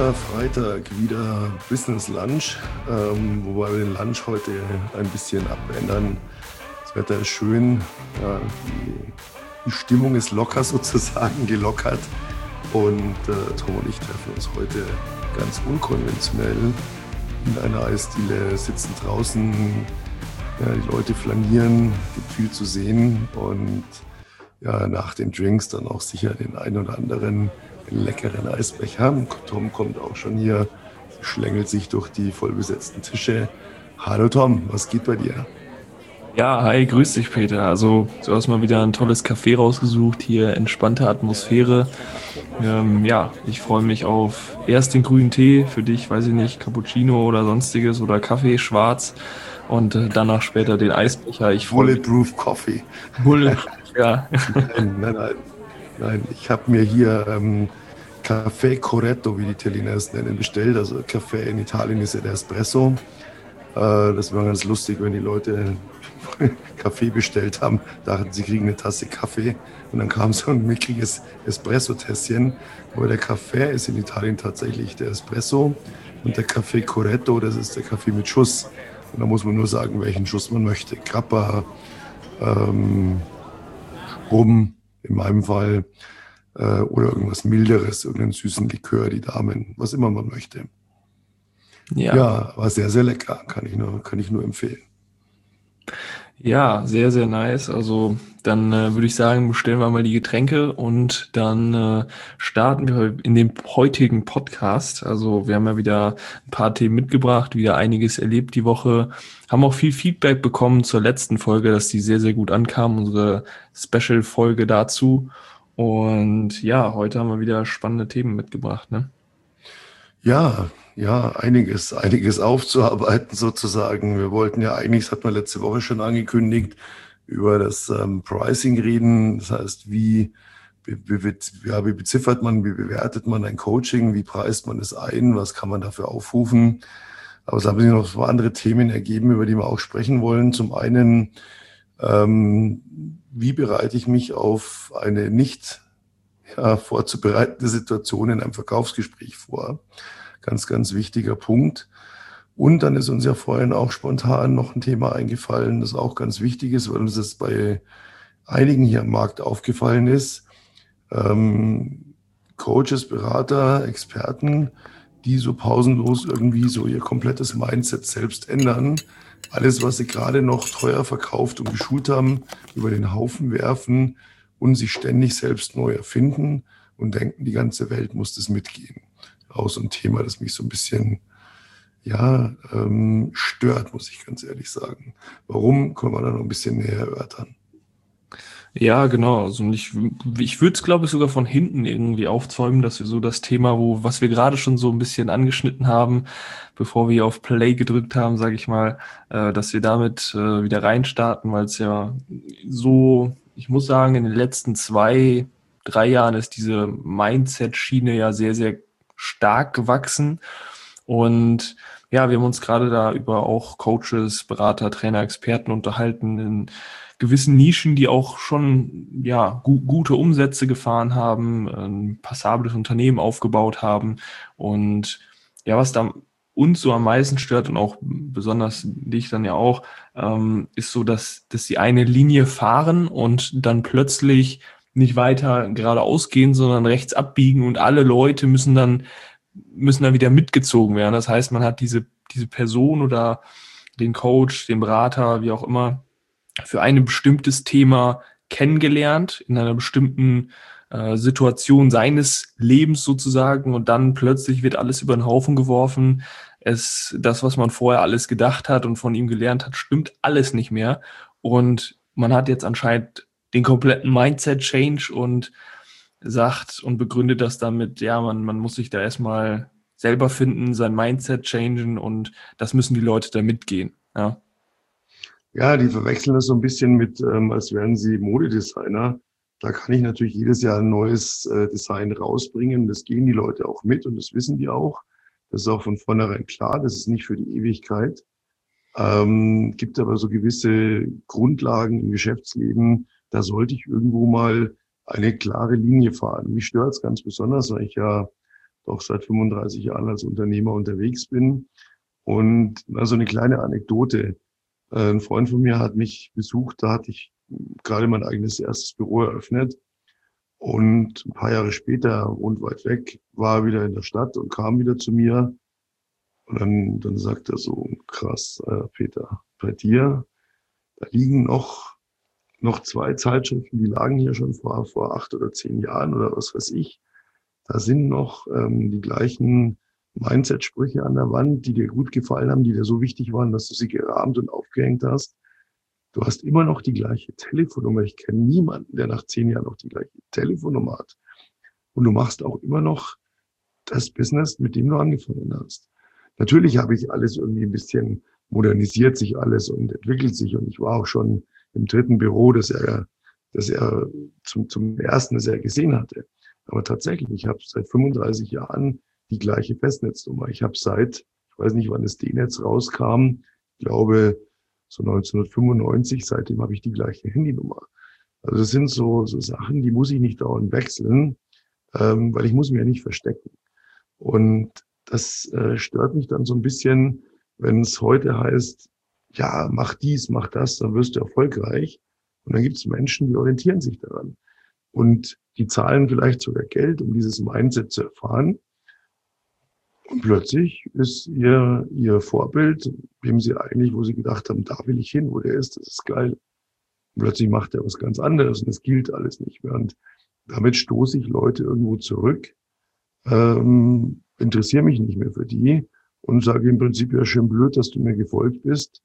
Freitag wieder Business Lunch, wobei wir den Lunch heute ein bisschen abändern. Das Wetter ist schön, ja, die Stimmung ist locker sozusagen gelockert und Tom und ich treffen uns heute ganz unkonventionell in einer Eisdiele, sitzen draußen, ja, die Leute flanieren, gibt viel zu sehen und ja, nach den Drinks dann auch sicher den ein oder anderen leckeren Eisbecher. Tom kommt auch schon hier, schlängelt sich durch die vollbesetzten Tische. Hallo Tom, was geht bei dir? Ja, hi, grüß dich, Peter. Also, du hast mal wieder ein tolles Café rausgesucht, hier entspannte Atmosphäre. Ja, ich freue mich auf erst den grünen Tee, für dich, weiß ich nicht, Cappuccino oder sonstiges oder Kaffee, schwarz und danach später den Eisbecher. Ich freue mich. Bulletproof Coffee. Bulletproof, ja. Nein, ich habe mir hier Café Corretto, wie die Italiener es nennen, bestellt. Also Kaffee in Italien ist ja der Espresso. Das war ganz lustig, wenn die Leute Kaffee bestellt haben, dachten, sie kriegen eine Tasse Kaffee und dann kam so ein mickriges Espresso-Tässchen. Aber der Kaffee ist in Italien tatsächlich der Espresso und der Café Corretto, das ist der Kaffee mit Schuss. Und da muss man nur sagen, welchen Schuss man möchte. Grappa, ähm, Rum in meinem Fall oder irgendwas Milderes, irgendeinen süßen Likör, die Damen, was immer man möchte. Ja. Ja, war sehr, sehr lecker, kann ich nur empfehlen. Ja, sehr, sehr nice. Also dann würde ich sagen, bestellen wir mal die Getränke und dann starten wir in dem heutigen Podcast. Also wir haben ja wieder ein paar Themen mitgebracht, wieder einiges erlebt die Woche, haben auch viel Feedback bekommen zur letzten Folge, dass die sehr, sehr gut ankam, unsere Special-Folge dazu. Und ja, heute haben wir wieder spannende Themen mitgebracht, ne? Ja, einiges aufzuarbeiten sozusagen. Wir wollten ja eigentlich, das hat man letzte Woche schon angekündigt, über das Pricing reden. Das heißt, wie beziffert man, wie bewertet man ein Coaching, wie preist man es ein, was kann man dafür aufrufen. Aber es haben sich noch so andere Themen ergeben, über die wir auch sprechen wollen. Zum einen, wie bereite ich mich auf eine nicht vorzubereitende Situation in einem Verkaufsgespräch vor? Ganz wichtiger Punkt. Und dann ist uns ja vorhin auch spontan noch ein Thema eingefallen, das auch ganz wichtig ist, weil uns das bei einigen hier am Markt aufgefallen ist. Coaches, Berater, Experten, die so pausenlos irgendwie so ihr komplettes Mindset selbst ändern. Alles, was sie gerade noch teuer verkauft und geschult haben, über den Haufen werfen und sich ständig selbst neu erfinden und denken, die ganze Welt muss das mitgehen. Auch so ein Thema, das mich so ein bisschen stört, muss ich ganz ehrlich sagen. Warum, können wir da noch ein bisschen näher erörtern? Ja, genau. Also ich würde es, glaube ich, sogar von hinten irgendwie aufzäumen, dass wir so das Thema, was wir gerade schon so ein bisschen angeschnitten haben, bevor wir auf Play gedrückt haben, sage ich mal, dass wir damit wieder reinstarten, weil es ja so, ich muss sagen, in den letzten 2, 3 Jahren ist diese Mindset-Schiene ja sehr, sehr stark gewachsen. Und ja, wir haben uns gerade da über auch Coaches, Berater, Trainer, Experten unterhalten in gewissen Nischen, die auch schon ja gute Umsätze gefahren haben, ein passables Unternehmen aufgebaut haben. Und ja, was da uns so am meisten stört und auch besonders dich dann ja auch, ist so, dass sie eine Linie fahren und dann plötzlich nicht weiter geradeaus gehen, sondern rechts abbiegen und alle Leute müssen dann wieder mitgezogen werden. Das heißt, man hat diese Person oder den Coach, den Berater, wie auch immer, für ein bestimmtes Thema kennengelernt, in einer bestimmten Situation seines Lebens sozusagen, und dann plötzlich wird alles über den Haufen geworfen. Das, was man vorher alles gedacht hat und von ihm gelernt hat, stimmt alles nicht mehr. Und man hat jetzt anscheinend den kompletten Mindset-Change und sagt und begründet das damit, ja, man muss sich da erstmal selber finden, sein Mindset changen, und das müssen die Leute da mitgehen. Ja. Ja, die verwechseln das so ein bisschen mit, als wären sie Modedesigner. Da kann ich natürlich jedes Jahr ein neues Design rausbringen. Das gehen die Leute auch mit und das wissen die auch. Das ist auch von vornherein klar. Das ist nicht für die Ewigkeit. Gibt aber so gewisse Grundlagen im Geschäftsleben. Da sollte ich irgendwo mal eine klare Linie fahren. Mich stört es ganz besonders, weil ich ja doch seit 35 Jahren als Unternehmer unterwegs bin. Und also eine kleine Anekdote. Ein Freund von mir hat mich besucht, da hatte ich gerade mein eigenes erstes Büro eröffnet. Und ein paar Jahre später, wohnt weit weg, war er wieder in der Stadt und kam wieder zu mir. Und dann sagt er so, krass, Peter, bei dir, da liegen noch zwei Zeitschriften, die lagen hier schon vor 8 oder 10 Jahren oder was weiß ich. Da sind noch die gleichen Mindset-Sprüche an der Wand, die dir gut gefallen haben, die dir so wichtig waren, dass du sie gerahmt und aufgehängt hast. Du hast immer noch die gleiche Telefonnummer. Ich kenne niemanden, der nach 10 Jahren noch die gleiche Telefonnummer hat. Und du machst auch immer noch das Business, mit dem du angefangen hast. Natürlich habe ich alles irgendwie ein bisschen modernisiert sich alles und entwickelt sich. Und ich war auch schon im 3. Büro, das er zum ersten, das er gesehen hatte. Aber tatsächlich, ich habe seit 35 Jahren die gleiche Festnetznummer. Ich habe seit, ich weiß nicht, wann das D-Netz rauskam, ich glaube so 1995, seitdem habe ich die gleiche Handynummer. Also das sind so Sachen, die muss ich nicht dauernd wechseln, weil ich muss mich ja nicht verstecken. Und das stört mich dann so ein bisschen, wenn es heute heißt, ja, mach dies, mach das, dann wirst du erfolgreich. Und dann gibt es Menschen, die orientieren sich daran. Und die zahlen vielleicht sogar Geld, um dieses Mindset zu erfahren. Und plötzlich ist ihr Vorbild, wo sie gedacht haben, da will ich hin, wo der ist, das ist geil. Und plötzlich macht er was ganz anderes und es gilt alles nicht mehr. Und damit stoße ich Leute irgendwo zurück, interessiere mich nicht mehr für die und sage im Prinzip, ja, schön blöd, dass du mir gefolgt bist.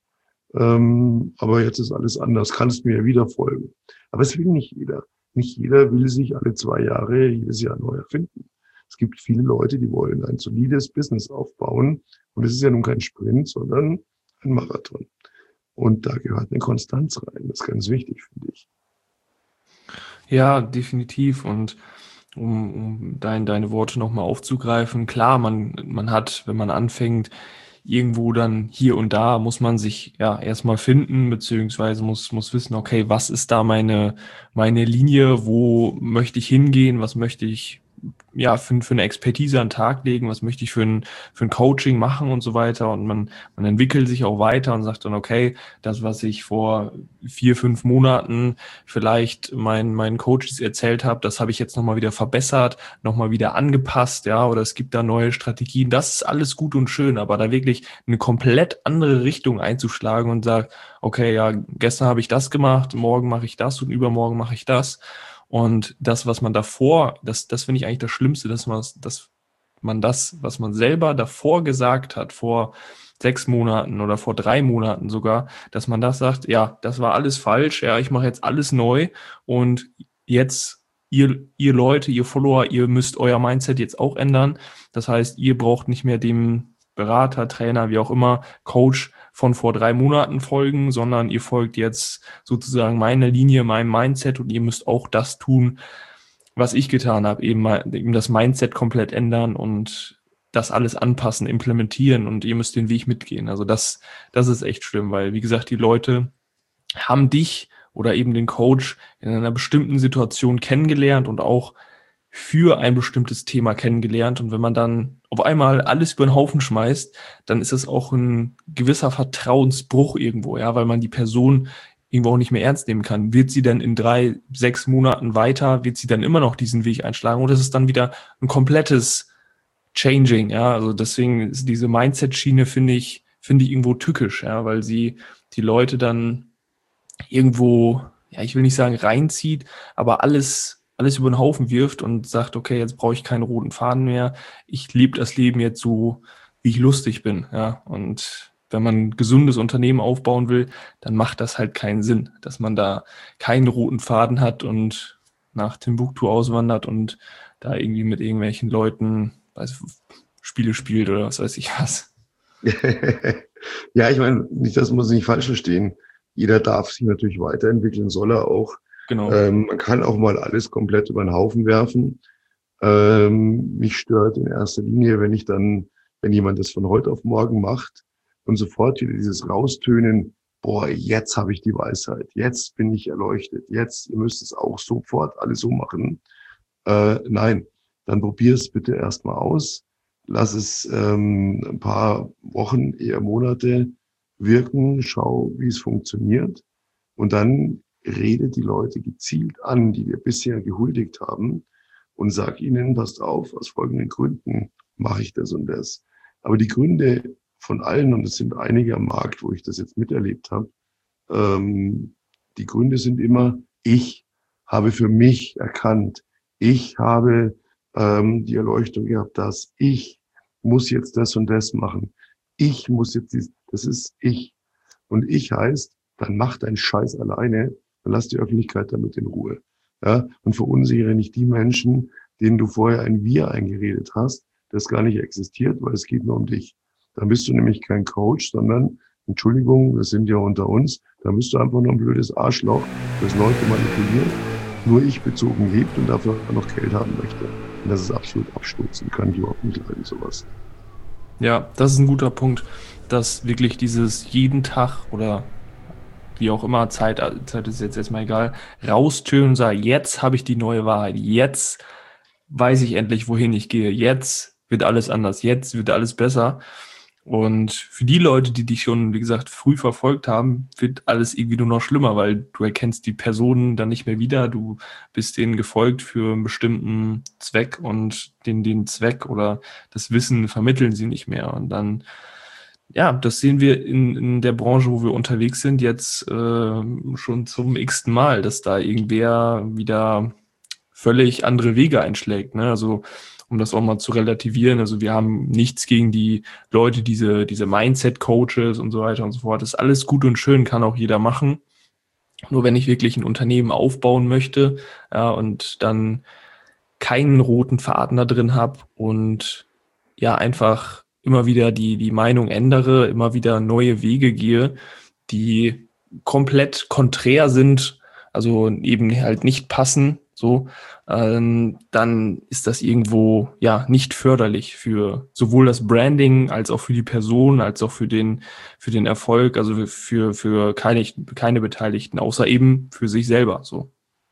Aber jetzt ist alles anders, kannst mir ja wieder folgen. Aber es will nicht jeder. Nicht jeder will sich alle 2 Jahre jedes Jahr neu erfinden. Es gibt viele Leute, die wollen ein solides Business aufbauen. Und es ist ja nun kein Sprint, sondern ein Marathon. Und da gehört eine Konstanz rein. Das ist ganz wichtig, finde ich. Ja, definitiv. Und um deine Worte nochmal aufzugreifen, klar, man hat, wenn man anfängt, irgendwo dann hier und da muss man sich ja erstmal finden, beziehungsweise muss wissen, okay, was ist da meine Linie, wo möchte ich hingehen, was möchte ich ja für eine Expertise an den Tag legen, was möchte ich für ein Coaching machen und so weiter. Und man entwickelt sich auch weiter und sagt dann, okay, das, was ich vor 4, 5 Monaten vielleicht meinen Coaches erzählt habe, das habe ich jetzt nochmal wieder verbessert, nochmal wieder angepasst, ja, oder es gibt da neue Strategien. Das ist alles gut und schön, aber da wirklich eine komplett andere Richtung einzuschlagen und sagt, okay, ja, gestern habe ich das gemacht, morgen mache ich das und übermorgen mache ich das. Und das, was man davor, das finde ich eigentlich das Schlimmste, dass man das, was man selber davor gesagt hat, vor 6 Monaten oder vor 3 Monaten sogar, dass man das sagt, ja, das war alles falsch, ja, ich mache jetzt alles neu und jetzt ihr Leute, ihr Follower, ihr müsst euer Mindset jetzt auch ändern. Das heißt, ihr braucht nicht mehr dem Berater, Trainer, wie auch immer, Coach von vor 3 Monaten folgen, sondern ihr folgt jetzt sozusagen meiner Linie, meinem Mindset und ihr müsst auch das tun, was ich getan habe, eben das Mindset komplett ändern und das alles anpassen, implementieren und ihr müsst den Weg mitgehen. Also das ist echt schlimm, weil wie gesagt, die Leute haben dich oder eben den Coach in einer bestimmten Situation kennengelernt und auch für ein bestimmtes Thema kennengelernt. Und wenn man dann auf einmal alles über den Haufen schmeißt, dann ist es auch ein gewisser Vertrauensbruch irgendwo, ja, weil man die Person irgendwo auch nicht mehr ernst nehmen kann. Wird sie dann in 3, 6 Monaten weiter, wird sie dann immer noch diesen Weg einschlagen oder ist es dann wieder ein komplettes Changing, ja, also deswegen ist diese Mindset-Schiene, finde ich irgendwo tückisch, ja, weil sie die Leute dann irgendwo, ja, ich will nicht sagen reinzieht, aber alles über den Haufen wirft und sagt, okay, jetzt brauche ich keinen roten Faden mehr. Ich lebe das Leben jetzt so, wie ich lustig bin, ja. Und wenn man ein gesundes Unternehmen aufbauen will, dann macht das halt keinen Sinn, dass man da keinen roten Faden hat und nach Timbuktu auswandert und da irgendwie mit irgendwelchen Leuten, Spiele spielt oder was weiß ich was. Ja, ich meine, nicht, das muss nicht falsch verstehen. Jeder darf sich natürlich weiterentwickeln, soll er auch. Genau. Man kann auch mal alles komplett über den Haufen werfen. Mich stört in erster Linie, wenn jemand das von heute auf morgen macht und sofort wieder dieses Raustönen, boah, jetzt habe ich die Weisheit, jetzt bin ich erleuchtet, jetzt, ihr müsst es auch sofort alles so machen. Nein, dann probier es bitte erstmal aus. Lass es ein paar Wochen, eher Monate wirken. Schau, wie es funktioniert. Und dann rede die Leute gezielt an, die dir bisher gehuldigt haben und sag ihnen, passt auf, aus folgenden Gründen mache ich das und das. Aber die Gründe von allen, und es sind einige am Markt, wo ich das jetzt miterlebt habe, die Gründe sind immer, ich habe für mich erkannt, ich habe die Erleuchtung gehabt, dass ich muss jetzt das und das machen. Ich muss jetzt, das ist ich. Und ich heißt, dann mach deinen Scheiß alleine und lass die Öffentlichkeit damit in Ruhe. Ja? Und verunsinchere nicht die Menschen, denen du vorher ein Wir eingeredet hast, das gar nicht existiert, weil es geht nur um dich. Dann bist du nämlich kein Coach, sondern, Entschuldigung, wir sind ja unter uns, dann bist du einfach nur ein blödes Arschloch, das Leute manipuliert, nur ich bezogen lebt und dafür noch Geld haben möchte. Und das ist absolut abstoßend, kann ich überhaupt nicht leiden, sowas. Ja, das ist ein guter Punkt, dass wirklich dieses jeden Tag oder wie auch immer, Zeit ist jetzt erstmal egal, raustönen und sagen, jetzt habe ich die neue Wahrheit, jetzt weiß ich endlich, wohin ich gehe, jetzt wird alles anders, jetzt wird alles besser. Und für die Leute, die dich schon, wie gesagt, früh verfolgt haben, wird alles irgendwie nur noch schlimmer, weil du erkennst die Personen dann nicht mehr wieder, du bist denen gefolgt für einen bestimmten Zweck und den Zweck oder das Wissen vermitteln sie nicht mehr. Und dann, ja, das sehen wir in der Branche, wo wir unterwegs sind, jetzt schon zum x-ten Mal, dass da irgendwer wieder völlig andere Wege einschlägt. Ne? Also um das auch mal zu relativieren, also wir haben nichts gegen die Leute, diese Mindset-Coaches und so weiter und so fort. Das ist alles gut und schön, kann auch jeder machen. Nur wenn ich wirklich ein Unternehmen aufbauen möchte, ja, und dann keinen roten Faden da drin habe und ja einfach immer wieder die Meinung ändere, immer wieder neue Wege gehe, die komplett konträr sind, also eben halt nicht passen, so, dann ist das irgendwo ja nicht förderlich für sowohl das Branding als auch für die Person, als auch für den Erfolg, also für keine Beteiligten, außer eben für sich selber, so.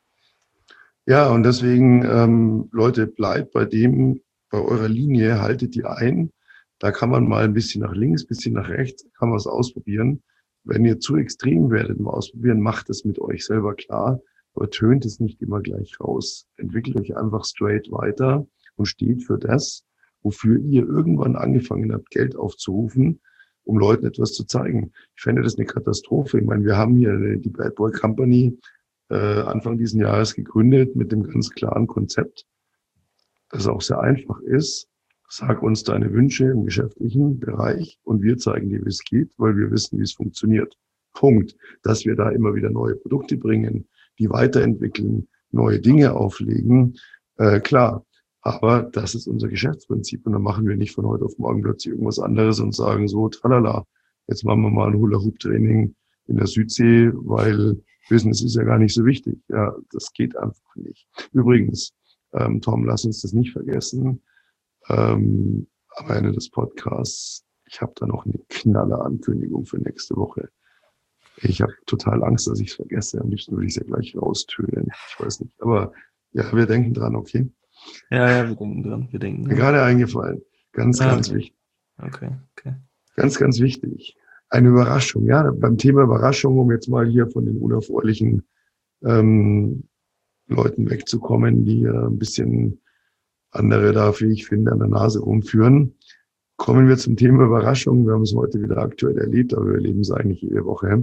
Ja, und deswegen, Leute, bleibt bei eurer Linie, haltet die ein. Da kann man mal ein bisschen nach links, ein bisschen nach rechts, kann man es ausprobieren. Wenn ihr zu extrem werdet im Ausprobieren, macht es mit euch selber klar, aber tönt es nicht immer gleich raus. Entwickelt euch einfach straight weiter und steht für das, wofür ihr irgendwann angefangen habt, Geld aufzurufen, um Leuten etwas zu zeigen. Ich fände das eine Katastrophe. Ich meine, wir haben hier die Bad Boy Company Anfang diesen Jahres gegründet mit dem ganz klaren Konzept, das auch sehr einfach ist. Sag uns deine Wünsche im geschäftlichen Bereich und wir zeigen dir, wie es geht, weil wir wissen, wie es funktioniert. Punkt. Dass wir da immer wieder neue Produkte bringen, die weiterentwickeln, neue Dinge auflegen, klar. Aber das ist unser Geschäftsprinzip und dann machen wir nicht von heute auf morgen plötzlich irgendwas anderes und sagen so, tralala, jetzt machen wir mal ein Hula-Hoop-Training in der Südsee, weil Business ist ja gar nicht so wichtig. Ja, das geht einfach nicht. Übrigens, Tom, lass uns das nicht vergessen. Am Ende des Podcasts, ich habe da noch eine knalle Ankündigung für nächste Woche. Ich habe total Angst, dass ich es vergesse. Am liebsten würde ich es ja gleich raustönen. Ich weiß nicht. Aber ja, wir denken dran, okay? Ja, wir denken dran, Mir gerade eingefallen. Ganz okay. wichtig. Okay. Ganz wichtig. Eine Überraschung. Ja, beim Thema Überraschung, um jetzt mal hier von den unerfreulichen Leuten wegzukommen, die ein bisschen andere da, wie ich finde, an der Nase rumführen. Kommen wir zum Thema Überraschung. Wir haben es heute wieder aktuell erlebt, aber wir erleben es eigentlich jede Woche.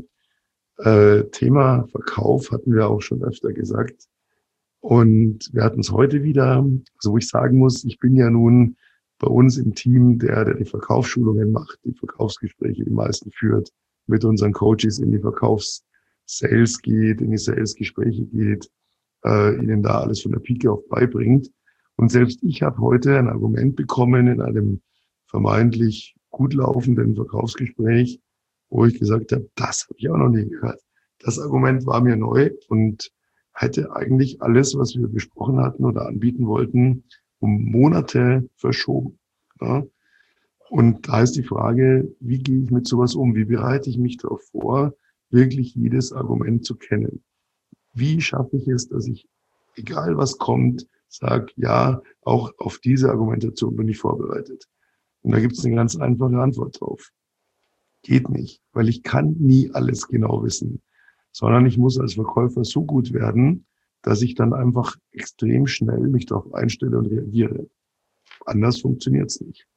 Thema Verkauf hatten wir auch schon öfter gesagt. Und wir hatten es heute wieder, also wo ich sagen muss, ich bin ja nun bei uns im Team, der die Verkaufsschulungen macht, die Verkaufsgespräche die meisten führt, mit unseren Coaches in die Verkaufs-Sales geht, in die Sales-Gespräche geht, ihnen da alles von der Pike auf beibringt. Und selbst ich habe heute ein Argument bekommen in einem vermeintlich gut laufenden Verkaufsgespräch, wo ich gesagt habe, das habe ich auch noch nie gehört. Das Argument war mir neu und hätte eigentlich alles, was wir besprochen hatten oder anbieten wollten, um Monate verschoben. Ja? Und da ist die Frage, wie gehe ich mit sowas um? Wie bereite ich mich darauf vor, wirklich jedes Argument zu kennen? Wie schaffe ich es, dass ich, egal was kommt, sag, ja, auch auf diese Argumentation bin ich vorbereitet. Und da gibt es eine ganz einfache Antwort drauf. Geht nicht, weil ich kann nie alles genau wissen, sondern ich muss als Verkäufer so gut werden, dass ich dann einfach extrem schnell mich darauf einstelle und reagiere. Anders funktioniert es nicht.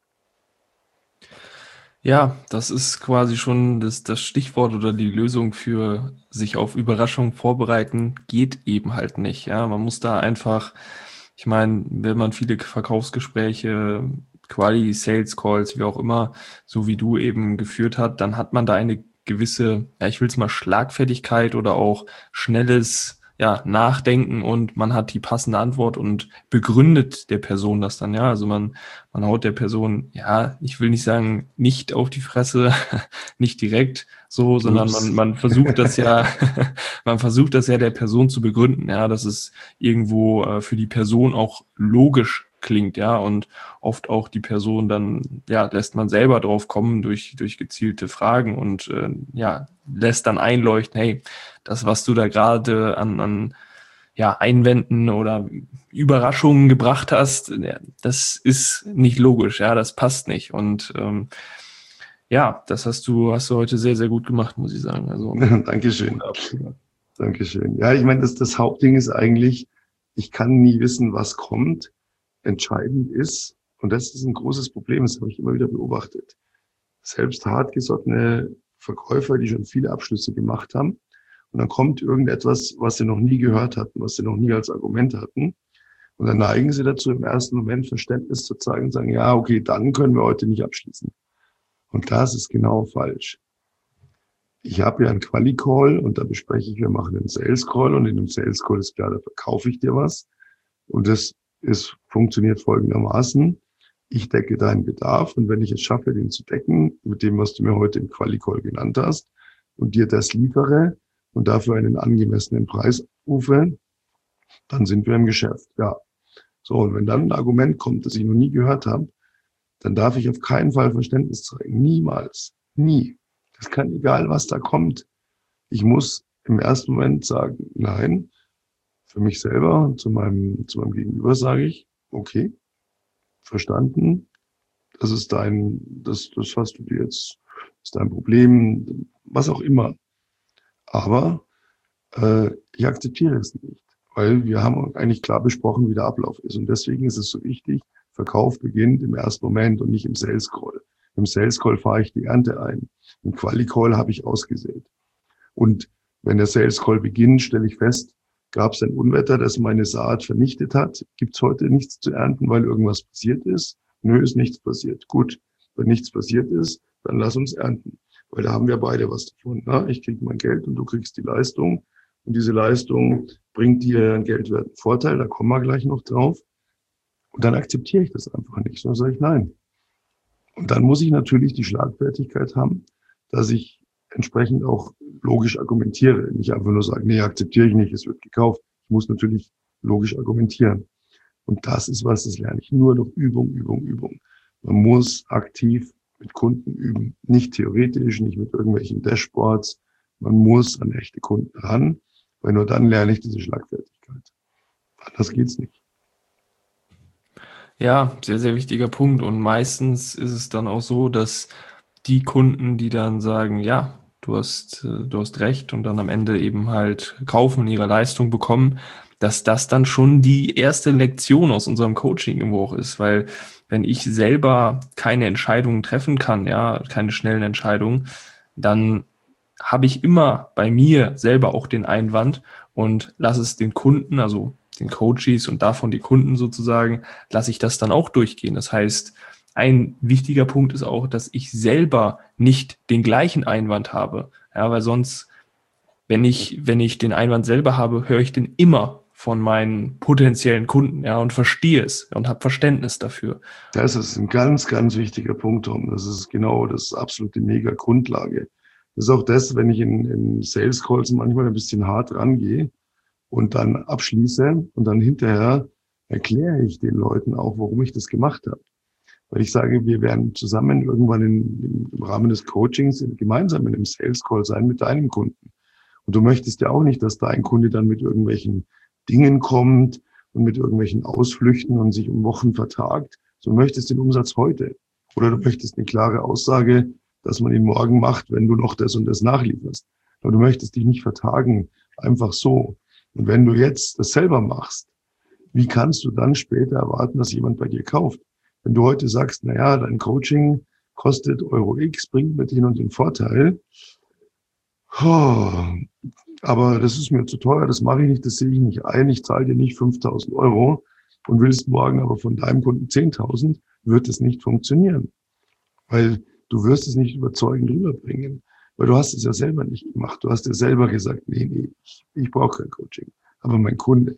Ja, das ist quasi schon das Stichwort oder die Lösung für sich auf Überraschungen vorbereiten, geht eben halt nicht. Ja, man muss da einfach, ich meine, wenn man viele Verkaufsgespräche, Quali, Sales Calls, wie auch immer, so wie du eben geführt hat, dann hat man da eine gewisse, ja, ich will es mal Schlagfertigkeit oder auch schnelles, ja, Nachdenken und man hat die passende Antwort und begründet der Person das dann, ja. Also man haut der Person, ja, ich will nicht sagen, nicht auf die Fresse, nicht direkt so, sondern man versucht das ja, man versucht das ja der Person zu begründen, ja, dass es irgendwo für die Person auch logisch klingt, ja, und oft auch die Person dann, ja, lässt man selber drauf kommen durch gezielte Fragen und ja, lässt dann einleuchten, hey, das, was du da gerade an ja, Einwänden oder Überraschungen gebracht hast, ja, das ist nicht logisch, ja, das passt nicht. Und ja, das hast du heute sehr, sehr gut gemacht, muss ich sagen. Also Dankeschön. Dankeschön. Ja, ich meine, das Hauptding ist eigentlich, ich kann nie wissen, was kommt. Entscheidend ist, und das ist ein großes Problem, das habe ich immer wieder beobachtet, selbst hartgesottene Verkäufer, die schon viele Abschlüsse gemacht haben, und dann kommt irgendetwas, was sie noch nie gehört hatten, was sie noch nie als Argument hatten. Und dann neigen sie dazu, im ersten Moment Verständnis zu zeigen und sagen, ja, okay, dann können wir heute nicht abschließen. Und das ist genau falsch. Ich habe ja einen Quali-Call und da bespreche ich, wir machen einen Sales-Call und in dem Sales-Call ist klar, da verkaufe ich dir was. Und das funktioniert folgendermaßen. Ich decke deinen Bedarf und wenn ich es schaffe, den zu decken, mit dem, was du mir heute im Quali-Call genannt hast, und dir das liefere und dafür einen angemessenen Preis rufe, dann sind wir im Geschäft. Ja. So, und wenn dann ein Argument kommt, das ich noch nie gehört habe, dann darf ich auf keinen Fall Verständnis zeigen. Niemals. Nie. Das kann egal, was da kommt. Ich muss im ersten Moment sagen, nein, für mich selber und zu meinem Gegenüber sage ich, okay, verstanden, das ist das hast du dir jetzt, das ist dein Problem, was auch immer. Aber ich akzeptiere es nicht, weil wir haben eigentlich klar besprochen, wie der Ablauf ist. Und deswegen ist es so wichtig, Verkauf beginnt im ersten Moment und nicht im Sales Call. Im Sales Call fahre ich die Ernte ein. Im Quali Call habe ich ausgesät. Und wenn der Sales Call beginnt, stelle ich fest, gab es ein Unwetter, das meine Saat vernichtet hat? Gibt es heute nichts zu ernten, weil irgendwas passiert ist? Nö, ist nichts passiert. Gut, wenn nichts passiert ist, dann lass uns ernten. Weil da haben wir beide was davon. Ne? Ich kriege mein Geld und du kriegst die Leistung. Und diese Leistung bringt dir einen geldwerten Vorteil, da kommen wir gleich noch drauf. Und dann akzeptiere ich das einfach nicht, sondern sage ich nein. Und dann muss ich natürlich die Schlagfertigkeit haben, dass ich entsprechend auch logisch argumentiere. Nicht einfach nur sagen, nee, akzeptiere ich nicht, es wird gekauft. Ich muss natürlich logisch argumentieren. Und das ist was, das lerne ich nur durch Übung, Übung, Übung. Man muss aktiv mit Kunden üben. Nicht theoretisch, nicht mit irgendwelchen Dashboards. Man muss an echte Kunden ran, weil nur dann lerne ich diese Schlagfertigkeit. Anders geht's nicht. Ja, sehr, sehr wichtiger Punkt. Und meistens ist es dann auch so, dass die Kunden, die dann sagen, ja, du hast recht und dann am Ende eben halt kaufen und ihre Leistung bekommen, dass das dann schon die erste Lektion aus unserem Coaching irgendwo auch ist, weil wenn ich selber keine Entscheidungen treffen kann, ja, keine schnellen Entscheidungen, dann habe ich immer bei mir selber auch den Einwand und lasse es den Kunden, also den Coaches und davon die Kunden sozusagen, lasse ich das dann auch durchgehen. Das heißt, ein wichtiger Punkt ist auch, dass ich selber nicht den gleichen Einwand habe. Ja, weil sonst, wenn ich den Einwand selber habe, höre ich den immer von meinen potenziellen Kunden, ja, und verstehe es und habe Verständnis dafür. Das ist ein ganz, ganz wichtiger Punkt, Tom. Das ist genau das absolute mega Grundlage. Das ist auch das, wenn ich in Sales Calls manchmal ein bisschen hart rangehe und dann abschließe und dann hinterher erkläre ich den Leuten auch, warum ich das gemacht habe. Weil ich sage, wir werden zusammen irgendwann im Rahmen des Coachings gemeinsam in einem Sales Call sein mit deinem Kunden. Und du möchtest ja auch nicht, dass dein Kunde dann mit irgendwelchen Dingen kommt und mit irgendwelchen Ausflüchten und sich um Wochen vertagt, sondern du möchtest den Umsatz heute. Oder du möchtest eine klare Aussage, dass man ihn morgen macht, wenn du noch das und das nachlieferst. Aber du möchtest dich nicht vertagen, einfach so. Und wenn du jetzt das selber machst, wie kannst du dann später erwarten, dass jemand bei dir kauft? Wenn du heute sagst, na ja, dein Coaching kostet Euro X, bringt mir den und den Vorteil. Aber das ist mir zu teuer, das mache ich nicht, das sehe ich nicht ein, ich zahle dir nicht 5.000 Euro und willst morgen aber von deinem Kunden 10.000, wird es nicht funktionieren. Weil du wirst es nicht überzeugend rüberbringen. Weil du hast es ja selber nicht gemacht. Du hast dir selber gesagt, nee, ich brauche kein Coaching. Aber mein Kunde.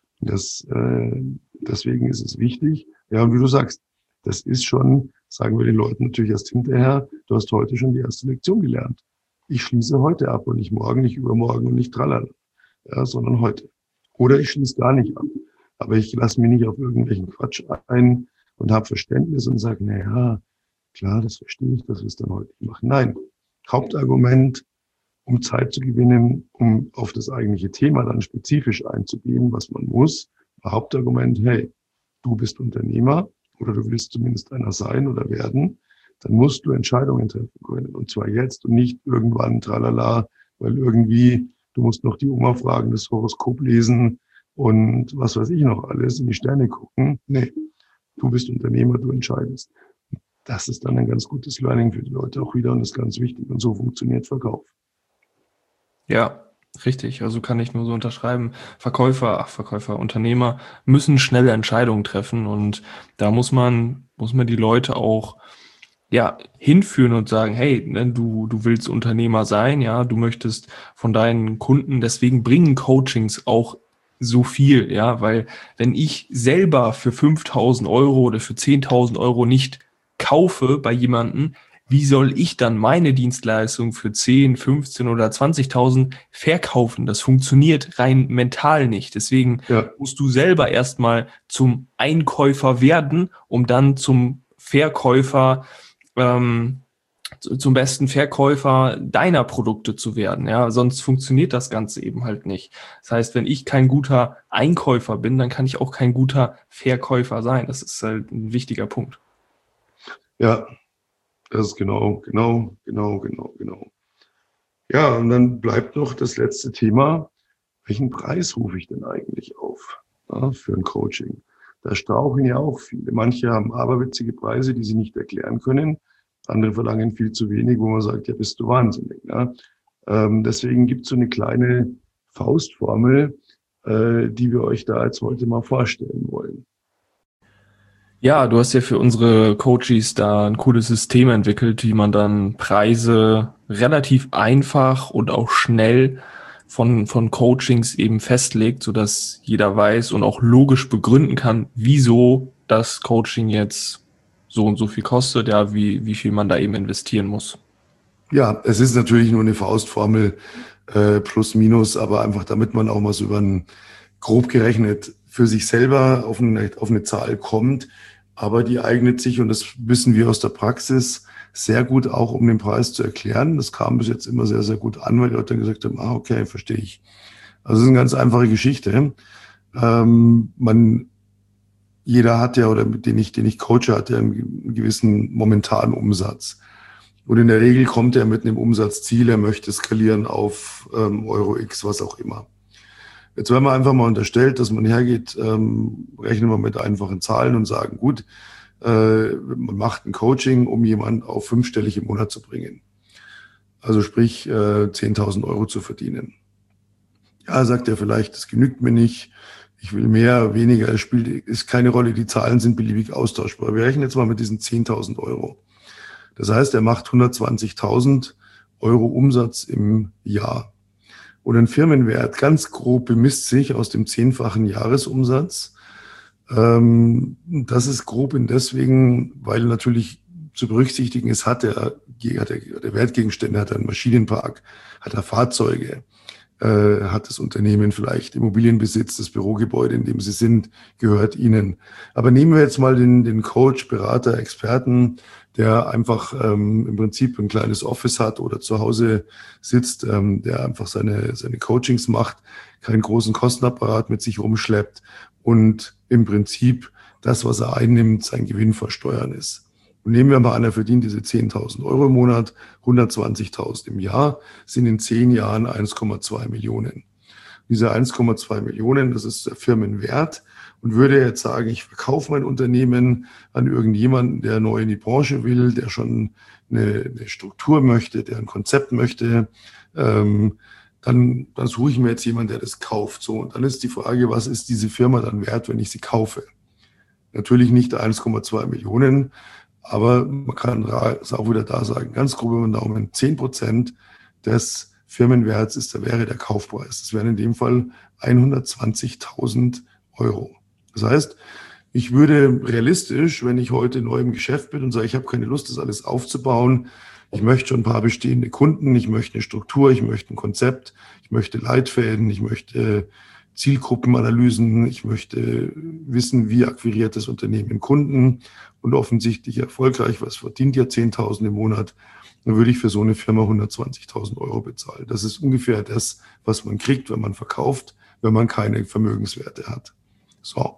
Deswegen ist es wichtig. Ja, und wie du sagst, das ist schon, sagen wir den Leuten natürlich erst hinterher, du hast heute schon die erste Lektion gelernt. Ich schließe heute ab und nicht morgen, nicht übermorgen und nicht tralala, ja, sondern heute. Oder ich schließe gar nicht ab. Aber ich lasse mich nicht auf irgendwelchen Quatsch ein und habe Verständnis und sage, na ja, klar, das verstehe ich, dass wir es dann heute nicht machen. Nein, Hauptargument, um Zeit zu gewinnen, um auf das eigentliche Thema dann spezifisch einzugehen, was man muss. Hauptargument, hey, du bist Unternehmer oder du willst zumindest einer sein oder werden, dann musst du Entscheidungen treffen können. Und zwar jetzt und nicht irgendwann, tralala, weil irgendwie, du musst noch die Oma fragen, das Horoskop lesen und was weiß ich noch alles, in die Sterne gucken. Nee, du bist Unternehmer, du entscheidest. Das ist dann ein ganz gutes Learning für die Leute auch wieder und ist ganz wichtig. Und so funktioniert Verkauf. Ja, richtig. Also kann ich nur so unterschreiben. Verkäufer, Unternehmer müssen schnelle Entscheidungen treffen und da muss man die Leute auch hinführen und sagen, hey, ne, du willst Unternehmer sein, ja, du möchtest von deinen Kunden, deswegen bringen Coachings auch so viel, ja, weil wenn ich selber für 5.000 Euro oder für 10.000 Euro nicht kaufe bei jemandem, wie soll ich dann meine Dienstleistung für 10, 15 oder 20.000 verkaufen? Das funktioniert rein mental nicht. Deswegen musst du selber erstmal zum Einkäufer werden, um dann zum Verkäufer, zum besten Verkäufer deiner Produkte zu werden. Ja, sonst funktioniert das Ganze eben halt nicht. Das heißt, wenn ich kein guter Einkäufer bin, dann kann ich auch kein guter Verkäufer sein. Das ist halt ein wichtiger Punkt. Ja, das ist genau. Ja, und dann bleibt noch das letzte Thema. Welchen Preis rufe ich denn eigentlich auf, ja, für ein Coaching? Da strauchen ja auch viele. Manche haben aberwitzige Preise, die sie nicht erklären können. Andere verlangen viel zu wenig, wo man sagt, ja, bist du wahnsinnig. Ja? Deswegen gibt es so eine kleine Faustformel, die wir euch da jetzt heute mal vorstellen wollen. Ja, du hast ja für unsere Coaches da ein cooles System entwickelt, wie man dann Preise relativ einfach und auch schnell von Coachings eben festlegt, sodass jeder weiß und auch logisch begründen kann, wieso das Coaching jetzt so und so viel kostet, ja, wie viel man da eben investieren muss. Ja, es ist natürlich nur eine Faustformel, plus minus, aber einfach damit man auch mal so über ein grob gerechnet für sich selber auf eine Zahl kommt. Aber die eignet sich, und das wissen wir aus der Praxis, sehr gut auch, um den Preis zu erklären. Das kam bis jetzt immer sehr, sehr gut an, weil die Leute dann gesagt haben, okay, verstehe ich. Also es ist eine ganz einfache Geschichte. Jeder hat ja, oder den ich coache, hat ja einen gewissen momentanen Umsatz. Und in der Regel kommt er mit einem Umsatzziel, er möchte skalieren auf Euro X, was auch immer. Jetzt werden wir einfach mal unterstellt, dass man hergeht, rechnen wir mit einfachen Zahlen und sagen, gut, man macht ein Coaching, um jemanden auf 5-stellig im Monat zu bringen. Also sprich 10.000 Euro zu verdienen. Ja, sagt er vielleicht, das genügt mir nicht, ich will mehr, weniger, es ist keine Rolle, die Zahlen sind beliebig austauschbar. Wir rechnen jetzt mal mit diesen 10.000 Euro. Das heißt, er macht 120.000 Euro Umsatz im Jahr. Und ein Firmenwert ganz grob bemisst sich aus dem 10-fachen Jahresumsatz. Das ist grob deswegen, weil natürlich zu berücksichtigen ist, hat der Wertgegenstände, hat er einen Maschinenpark, hat er Fahrzeuge, hat das Unternehmen vielleicht Immobilienbesitz, das Bürogebäude, in dem sie sind, gehört ihnen. Aber nehmen wir jetzt mal den Coach, Berater, Experten, der einfach im Prinzip ein kleines Office hat oder zu Hause sitzt, der einfach seine Coachings macht, keinen großen Kostenapparat mit sich rumschleppt und im Prinzip das, was er einnimmt, sein Gewinn versteuern ist. Und nehmen wir mal an, er verdient diese 10.000 Euro im Monat, 120.000 im Jahr, sind in 10 Jahren 1,2 Millionen. Diese 1,2 Millionen, das ist der Firmenwert. Und würde jetzt sagen, ich verkaufe mein Unternehmen an irgendjemanden, der neu in die Branche will, der schon eine Struktur möchte, der ein Konzept möchte, dann suche ich mir jetzt jemanden, der das kauft. So, und dann ist die Frage, was ist diese Firma dann wert, wenn ich sie kaufe? Natürlich nicht 1,2 Millionen, aber man kann es auch wieder da sagen, ganz grob über den Daumen, 10% des Firmenwerts wäre der Kaufpreis. Das wären in dem Fall 120.000 Euro. Das heißt, ich würde realistisch, wenn ich heute neu im Geschäft bin und sage, ich habe keine Lust, das alles aufzubauen, ich möchte schon ein paar bestehende Kunden, ich möchte eine Struktur, ich möchte ein Konzept, ich möchte Leitfäden, ich möchte Zielgruppenanalysen, ich möchte wissen, wie akquiriert das Unternehmen Kunden und offensichtlich erfolgreich, was verdient ja 10.000 im Monat, dann würde ich für so eine Firma 120.000 Euro bezahlen. Das ist ungefähr das, was man kriegt, wenn man verkauft, wenn man keine Vermögenswerte hat. So.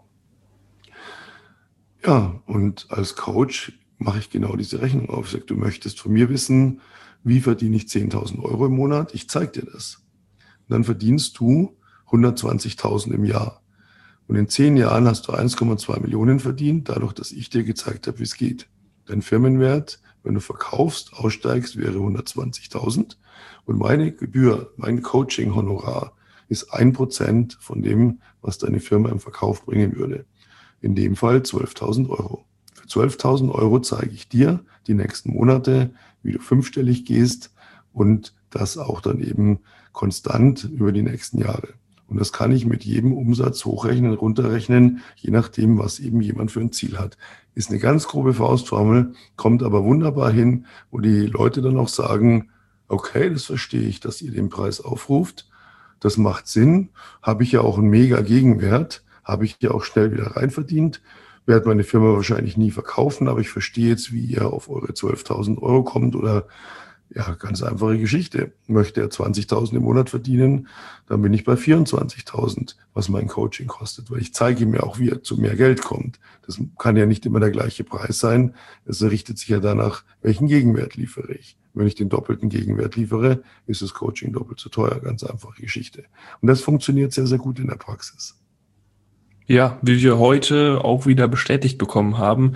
Ja, und als Coach mache ich genau diese Rechnung auf. Ich sage, du möchtest von mir wissen, wie verdiene ich 10.000 Euro im Monat? Ich zeige dir das. Und dann verdienst du 120.000 im Jahr. Und in 10 Jahren hast du 1,2 Millionen verdient, dadurch, dass ich dir gezeigt habe, wie es geht. Dein Firmenwert, wenn du verkaufst, aussteigst, wäre 120.000. Und meine Gebühr, mein Coaching-Honorar ist 1% von dem, was deine Firma im Verkauf bringen würde. In dem Fall 12.000 Euro. Für 12.000 Euro zeige ich dir die nächsten Monate, wie du fünfstellig gehst und das auch dann eben konstant über die nächsten Jahre. Und das kann ich mit jedem Umsatz hochrechnen, runterrechnen, je nachdem, was eben jemand für ein Ziel hat. Ist eine ganz grobe Faustformel, kommt aber wunderbar hin, wo die Leute dann auch sagen, okay, das verstehe ich, dass ihr den Preis aufruft. Das macht Sinn, habe ich ja auch einen mega Gegenwert, habe ich ja auch schnell wieder reinverdient, werde meine Firma wahrscheinlich nie verkaufen, aber ich verstehe jetzt, wie ihr auf eure 12.000 Euro kommt oder ja, ganz einfache Geschichte. Möchte er 20.000 im Monat verdienen, dann bin ich bei 24.000, was mein Coaching kostet, weil ich zeige ihm ja auch, wie er zu mehr Geld kommt. Das kann ja nicht immer der gleiche Preis sein. Es richtet sich ja danach, welchen Gegenwert liefere ich. Wenn ich den doppelten Gegenwert liefere, ist das Coaching doppelt so teuer. Ganz einfache Geschichte. Und das funktioniert sehr, sehr gut in der Praxis. Ja, wie wir heute auch wieder bestätigt bekommen haben.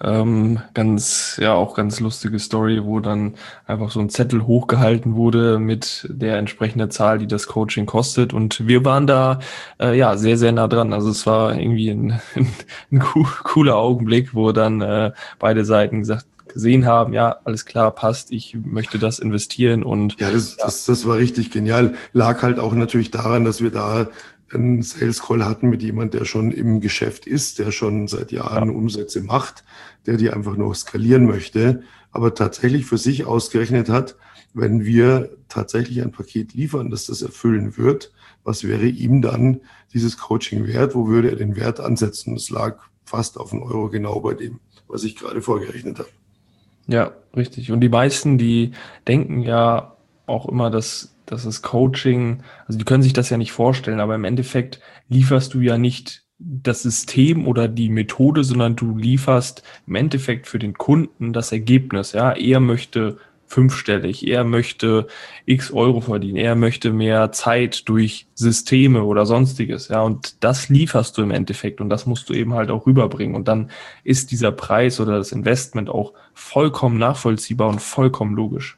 Auch ganz lustige Story, wo dann einfach so ein Zettel hochgehalten wurde mit der entsprechenden Zahl, die das Coaching kostet. Und wir waren da sehr, sehr nah dran. Also es war irgendwie ein cooler Augenblick, wo dann beide Seiten gesehen haben, ja, alles klar, passt, ich möchte das investieren. Und ja, das war richtig genial. Lag halt auch natürlich daran, dass wir da einen Sales Call hatten mit jemand, der schon im Geschäft ist, der schon seit Jahren Umsätze macht, der die einfach nur skalieren möchte, aber tatsächlich für sich ausgerechnet hat, wenn wir tatsächlich ein Paket liefern, das das erfüllen wird, was wäre ihm dann dieses Coaching wert? Wo würde er den Wert ansetzen? Es lag fast auf €1 genau bei dem, was ich gerade vorgerechnet habe. Ja, richtig. Und die meisten, die denken ja auch immer, dass das Coaching, also die können sich das ja nicht vorstellen, aber im Endeffekt lieferst du ja nicht das System oder die Methode, sondern du lieferst im Endeffekt für den Kunden das Ergebnis. Ja, er möchte fünfstellig, er möchte X Euro verdienen, er möchte mehr Zeit durch Systeme oder sonstiges. Ja, und das lieferst du im Endeffekt und das musst du eben halt auch rüberbringen. Und dann ist dieser Preis oder das Investment auch vollkommen nachvollziehbar und vollkommen logisch.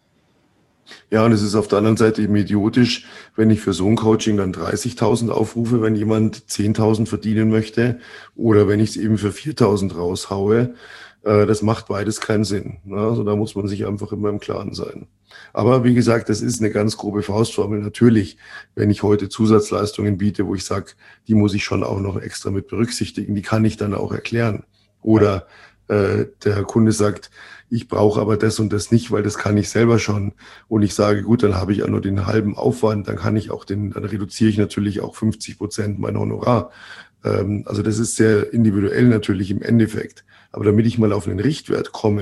Ja, und es ist auf der anderen Seite eben idiotisch, wenn ich für so ein Coaching dann 30.000 aufrufe, wenn jemand 10.000 verdienen möchte oder wenn ich es eben für 4.000 raushaue. Das macht beides keinen Sinn. Also da muss man sich einfach immer im Klaren sein. Aber wie gesagt, das ist eine ganz grobe Faustformel. Natürlich, wenn ich heute Zusatzleistungen biete, wo ich sage, die muss ich schon auch noch extra mit berücksichtigen, die kann ich dann auch erklären. Oder der Kunde sagt, ich brauche aber das und das nicht, weil das kann ich selber schon. Und ich sage, gut, dann habe ich ja nur den halben Aufwand, dann reduziere ich natürlich auch 50% mein Honorar. Also das ist sehr individuell natürlich im Endeffekt. Aber damit ich mal auf einen Richtwert komme,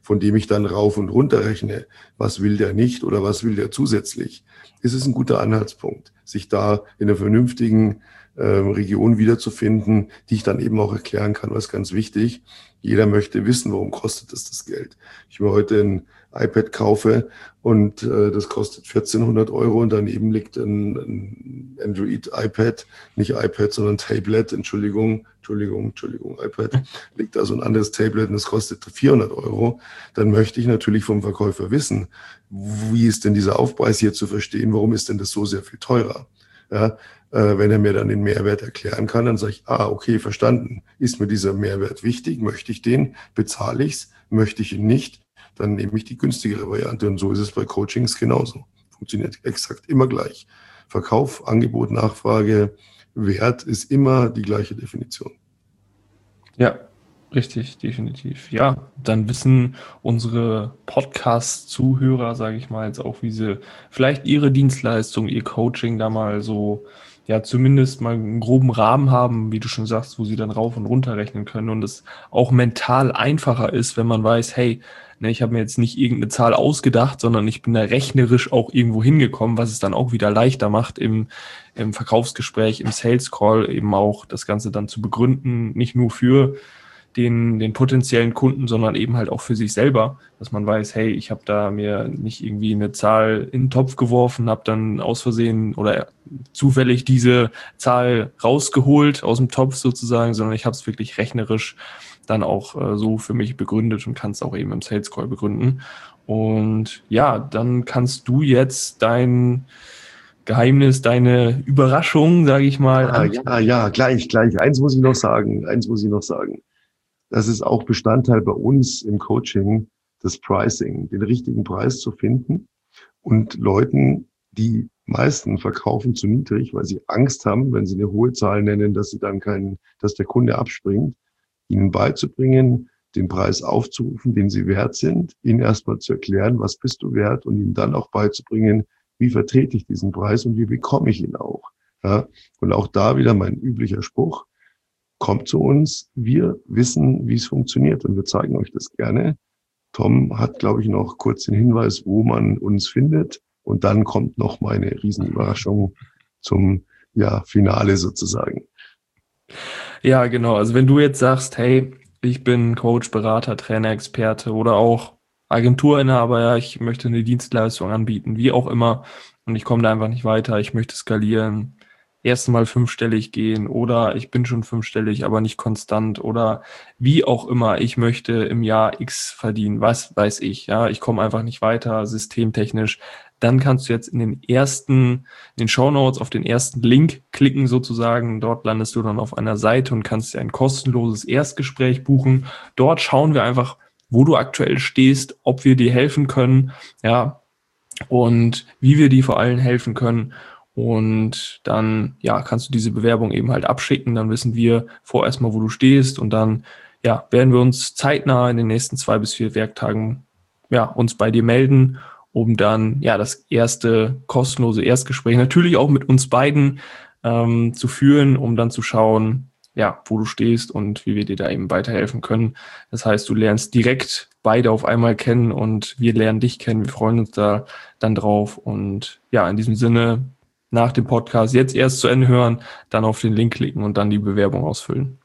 von dem ich dann rauf und runter rechne, was will der nicht oder was will der zusätzlich, ist es ein guter Anhaltspunkt, sich da in einer vernünftigen Region wiederzufinden, die ich dann eben auch erklären kann, was ganz wichtig. Jeder möchte wissen, warum kostet das Geld. Ich mir heute ein iPad kaufe und das kostet 1.400 Euro und daneben liegt ein Android-iPad, nicht iPad, sondern Tablet, Entschuldigung, iPad, liegt also ein anderes Tablet und das kostet 400 Euro, dann möchte ich natürlich vom Verkäufer wissen, wie ist denn dieser Aufpreis hier zu verstehen, warum ist denn das so sehr viel teurer? Ja, wenn er mir dann den Mehrwert erklären kann, dann sage ich, okay, verstanden. Ist mir dieser Mehrwert wichtig? Möchte ich den? Bezahle ich es? Möchte ich ihn nicht? Dann nehme ich die günstigere Variante. Und so ist es bei Coachings genauso. Funktioniert exakt immer gleich. Verkauf, Angebot, Nachfrage, Wert ist immer die gleiche Definition. Ja, richtig, definitiv. Ja, dann wissen unsere Podcast-Zuhörer, sage ich mal, jetzt auch, wie sie vielleicht ihre Dienstleistung, ihr Coaching da mal so, ja, zumindest mal einen groben Rahmen haben, wie du schon sagst, wo sie dann rauf und runter rechnen können und es auch mental einfacher ist, wenn man weiß, hey, ne, ich habe mir jetzt nicht irgendeine Zahl ausgedacht, sondern ich bin da rechnerisch auch irgendwo hingekommen, was es dann auch wieder leichter macht im Verkaufsgespräch, im Sales Call eben auch das Ganze dann zu begründen, nicht nur für den potenziellen Kunden, sondern eben halt auch für sich selber, dass man weiß, hey, ich habe da mir nicht irgendwie eine Zahl in den Topf geworfen, habe dann aus Versehen oder zufällig diese Zahl rausgeholt aus dem Topf sozusagen, sondern ich habe es wirklich rechnerisch dann auch so für mich begründet und kann es auch eben im Sales Call begründen. Und ja, dann kannst du jetzt dein Geheimnis, deine Überraschung, sage ich mal. Gleich. Eins muss ich noch sagen. Das ist auch Bestandteil bei uns im Coaching, das Pricing, den richtigen Preis zu finden und Leuten, die meisten verkaufen zu niedrig, weil sie Angst haben, wenn sie eine hohe Zahl nennen, dass dass der Kunde abspringt, ihnen beizubringen, den Preis aufzurufen, den sie wert sind, ihnen erstmal zu erklären, was bist du wert und ihnen dann auch beizubringen, wie vertrete ich diesen Preis und wie bekomme ich ihn auch. Ja? Und auch da wieder mein üblicher Spruch, kommt zu uns, wir wissen, wie es funktioniert und wir zeigen euch das gerne. Tom hat, glaube ich, noch kurz den Hinweis, wo man uns findet und dann kommt noch meine Riesenüberraschung zum Finale sozusagen. Ja, genau. Also wenn du jetzt sagst, hey, ich bin Coach, Berater, Trainer, Experte oder auch Agenturinhaber, ja, ich möchte eine Dienstleistung anbieten, wie auch immer, und ich komme da einfach nicht weiter, ich möchte skalieren, erst mal 5-stellig gehen oder ich bin schon 5-stellig, aber nicht konstant oder wie auch immer, ich möchte im Jahr X verdienen, was weiß ich, ja, ich komme einfach nicht weiter, systemtechnisch, dann kannst du jetzt in den Shownotes auf den ersten Link klicken sozusagen. Dort landest du dann auf einer Seite und kannst dir ein kostenloses Erstgespräch buchen. Dort schauen wir einfach, wo du aktuell stehst, ob wir dir helfen können, ja, und wie wir dir vor allem helfen können. Und dann, ja, kannst du diese Bewerbung eben halt abschicken. Dann wissen wir vorerst mal, wo du stehst. Und dann, ja, werden wir uns zeitnah in den nächsten 2 bis 4 Werktagen, ja, uns bei dir melden, um dann ja das erste kostenlose Erstgespräch natürlich auch mit uns beiden zu führen, um dann zu schauen, ja, wo du stehst und wie wir dir da eben weiterhelfen können. Das heißt, du lernst direkt beide auf einmal kennen und wir lernen dich kennen. Wir freuen uns da dann drauf. Und ja, in diesem Sinne, nach dem Podcast jetzt erst zu Ende hören, dann auf den Link klicken und dann die Bewerbung ausfüllen.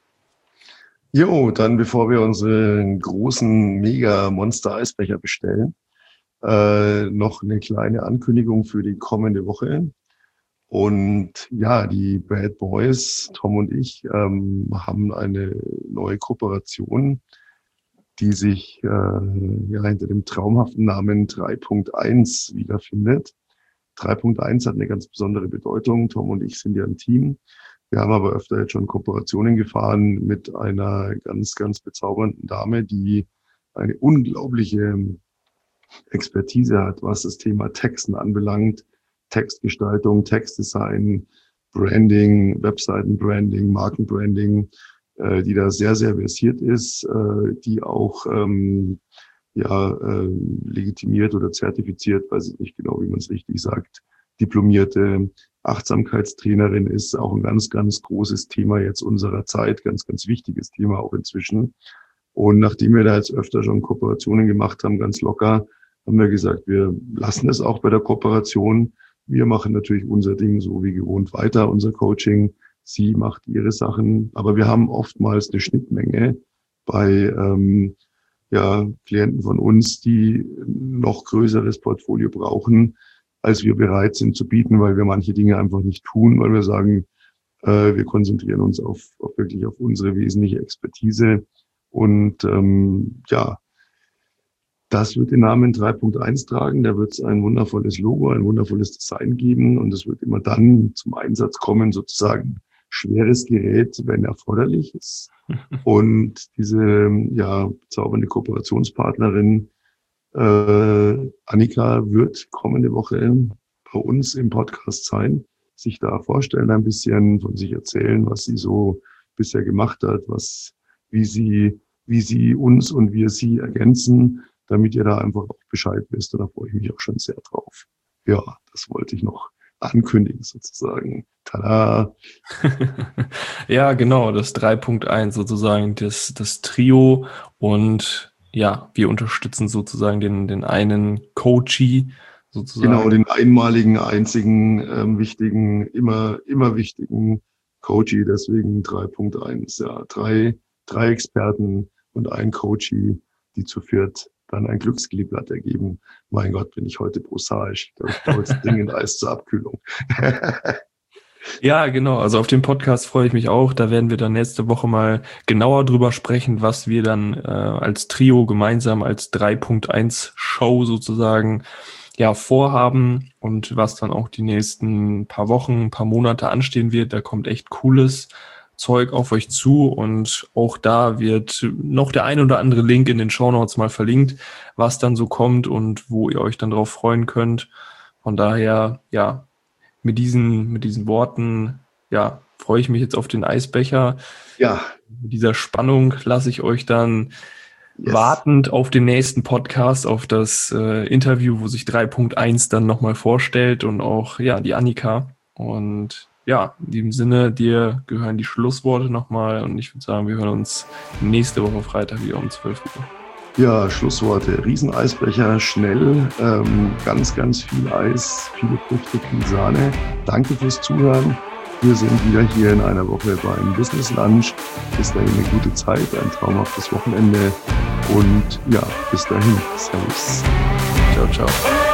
Jo, dann bevor wir unseren großen Mega-Monster-Eisbecher bestellen, noch eine kleine Ankündigung für die kommende Woche. Und ja, die Bad Boys, Tom und ich, haben eine neue Kooperation, die sich hinter dem traumhaften Namen 3.1 wiederfindet. 3.1 hat eine ganz besondere Bedeutung. Tom und ich sind ja ein Team. Wir haben aber öfter jetzt schon Kooperationen gefahren mit einer ganz, ganz bezaubernden Dame, die eine unglaubliche Expertise hat, was das Thema Texten anbelangt. Textgestaltung, Textdesign, Branding, Webseitenbranding, Markenbranding, die da sehr, sehr versiert ist, die auch legitimiert oder zertifiziert, weiß ich nicht genau, wie man es richtig sagt, diplomierte Achtsamkeitstrainerin ist, auch ein ganz, ganz großes Thema jetzt unserer Zeit, ganz, ganz wichtiges Thema auch inzwischen. Und nachdem wir da jetzt öfter schon Kooperationen gemacht haben, ganz locker, haben wir gesagt, wir lassen es auch bei der Kooperation. Wir machen natürlich unser Ding so wie gewohnt weiter, unser Coaching. Sie macht ihre Sachen, aber wir haben oftmals eine Schnittmenge bei Klienten von uns, die noch größeres Portfolio brauchen, als wir bereit sind zu bieten, weil wir manche Dinge einfach nicht tun, weil wir sagen, wir konzentrieren uns wirklich auf unsere wesentliche Expertise. Und das wird den Namen 3.1 tragen. Da wird es ein wundervolles Logo, ein wundervolles Design geben. Und es wird immer dann zum Einsatz kommen, sozusagen schweres Gerät, wenn erforderlich ist. Und diese bezaubernde Kooperationspartnerin Annika wird kommende Woche bei uns im Podcast sein, sich da vorstellen, ein bisschen von sich erzählen, was sie so bisher gemacht hat, wie sie uns und wir sie ergänzen, damit ihr da einfach auch Bescheid wisst. Und da freue ich mich auch schon sehr drauf. Ja, das wollte ich noch ankündigen sozusagen. Tada! Ja, genau, das 3.1 sozusagen, das Trio. Und ja, wir unterstützen sozusagen den einen Coachee sozusagen. Genau, den einmaligen, einzigen, wichtigen, immer wichtigen Coachee, deswegen 3.1. Ja, drei Experten und ein Coachee, die zu viert dann ein Glücksgliedblatt ergeben. Mein Gott, bin ich heute prosaisch. Ich brauche jetzt dringend Eis zur Abkühlung. Ja, genau. Also auf dem Podcast freue ich mich auch. Da werden wir dann nächste Woche mal genauer drüber sprechen, was wir dann als Trio gemeinsam als 3.1 Show sozusagen vorhaben und was dann auch die nächsten paar Wochen, paar Monate anstehen wird. Da kommt echt cooles Zeug auf euch zu und auch da wird noch der ein oder andere Link in den Shownotes mal verlinkt, was dann so kommt und wo ihr euch dann drauf freuen könnt. Von daher, mit diesen Worten, freue ich mich jetzt auf den Eisbecher. Ja. Mit dieser Spannung lasse ich euch dann wartend auf den nächsten Podcast, auf das Interview, wo sich 3.1 dann nochmal vorstellt und auch, die Annika. Und in diesem Sinne, dir gehören die Schlussworte nochmal und ich würde sagen, wir hören uns nächste Woche Freitag wieder um 12 Uhr. Ja, Schlussworte. Rieseneisbecher, schnell, ganz, ganz viel Eis, viele Früchte, viel Sahne. Danke fürs Zuhören. Wir sind wieder hier in einer Woche beim Business Lunch. Bis dahin eine gute Zeit, ein traumhaftes Wochenende und bis dahin. Servus. Ciao, ciao.